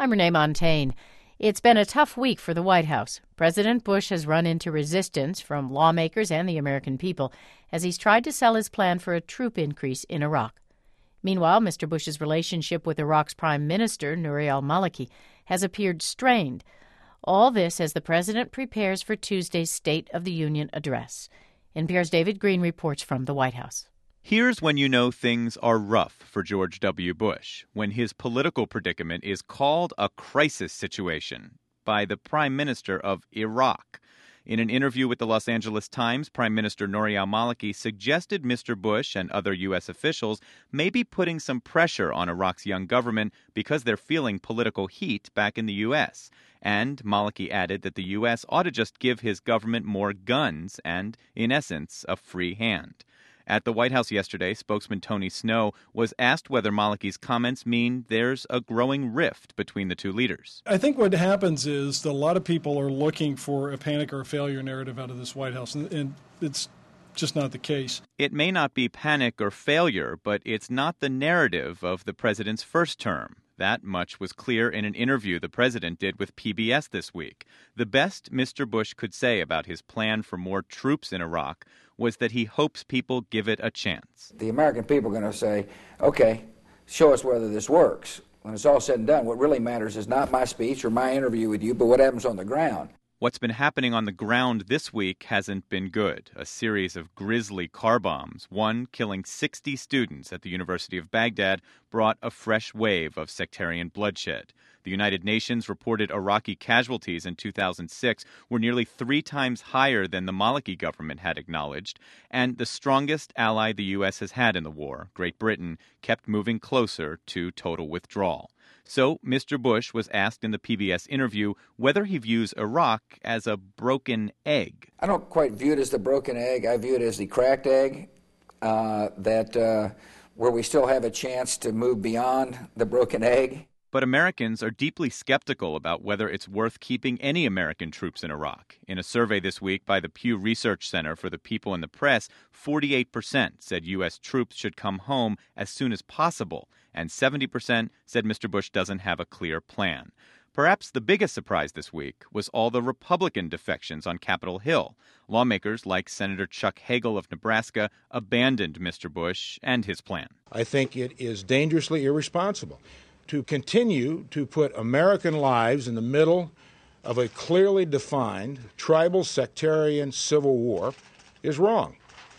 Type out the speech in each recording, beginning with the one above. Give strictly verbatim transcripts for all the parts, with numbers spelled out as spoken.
I'm Renee Montaigne. It's been a tough week for the White House. President Bush has run into resistance from lawmakers and the American people as he's tried to sell his plan for a troop increase in Iraq. Meanwhile, Mister Bush's relationship with Iraq's Prime Minister, Nouri al-Maliki, has appeared strained. All this as the president prepares for Tuesday's State of the Union address. N P R's David Green reports from the White House. Here's when you know things are rough for George W. Bush, when his political predicament is called a crisis situation by the Prime Minister of Iraq. In an interview with the Los Angeles Times, Prime Minister Nouri al-Maliki suggested Mister Bush and other U S officials may be putting some pressure on Iraq's young government because they're feeling political heat back in the U S. And Maliki added that the U S ought to just give his government more guns and, in essence, a free hand. At the White House yesterday, spokesman Tony Snow was asked whether Maliki's comments mean there's a growing rift between the two leaders. I think what happens is that a lot of people are looking for a panic or a failure narrative out of this White House, and, and it's just not the case. It may not be panic or failure, but it's not the narrative of the president's first term. That much was clear in an interview the president did with P B S this week. The best Mister Bush could say about his plan for more troops in Iraq was that he hopes people give it a chance. The American people are going to say, okay, show us whether this works. When it's all said and done, what really matters is not my speech or my interview with you, but what happens on the ground. What's been happening on the ground this week hasn't been good. A series of grisly car bombs, one killing sixty students at the University of Baghdad, brought a fresh wave of sectarian bloodshed. The United Nations reported Iraqi casualties in two thousand six were nearly three times higher than the Maliki government had acknowledged, and the strongest ally the U S has had in the war, Great Britain, kept moving closer to total withdrawal. So Mister Bush was asked in the P B S interview whether he views Iraq as a broken egg. I don't quite view it as the broken egg. I view it as the cracked egg, uh, that uh, where we still have a chance to move beyond the broken egg. But Americans are deeply skeptical about whether it's worth keeping any American troops in Iraq. In a survey this week by the Pew Research Center for the People and the Press, forty-eight percent said U S troops should come home as soon as possible, and seventy percent said Mister Bush doesn't have a clear plan. Perhaps the biggest surprise this week was all the Republican defections on Capitol Hill. Lawmakers like Senator Chuck Hagel of Nebraska abandoned Mister Bush and his plan. I think it is dangerously irresponsible to continue to put American lives in the middle of a clearly defined tribal sectarian civil war is wrong.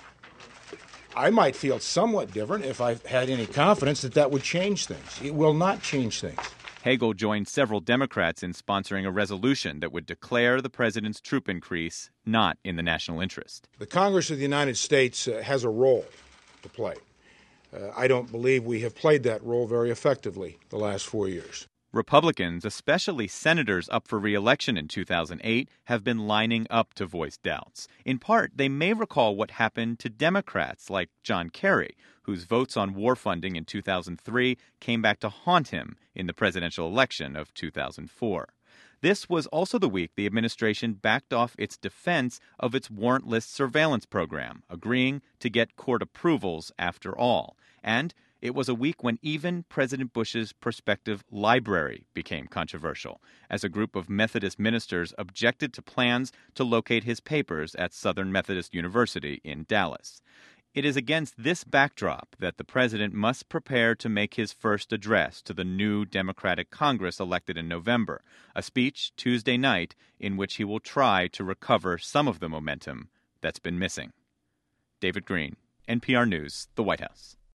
I might feel somewhat different if I had any confidence that that would change things. It will not change things. Hagel joined several Democrats in sponsoring a resolution that would declare the president's troop increase not in the national interest. The Congress of the United States uh, has a role to play. Uh, I don't believe we have played that role very effectively the last four years. Republicans, especially senators up for re-election in two thousand eight, have been lining up to voice doubts. In part, they may recall what happened to Democrats like John Kerry, whose votes on war funding in two thousand three came back to haunt him in the presidential election of two thousand four. This was also the week the administration backed off its defense of its warrantless surveillance program, agreeing to get court approvals after all. And it was a week when even President Bush's prospective library became controversial, as a group of Methodist ministers objected to plans to locate his papers at Southern Methodist University in Dallas. It is against this backdrop that the president must prepare to make his first address to the new Democratic Congress elected in November, a speech Tuesday night in which he will try to recover some of the momentum that's been missing. David Green, N P R News, the White House.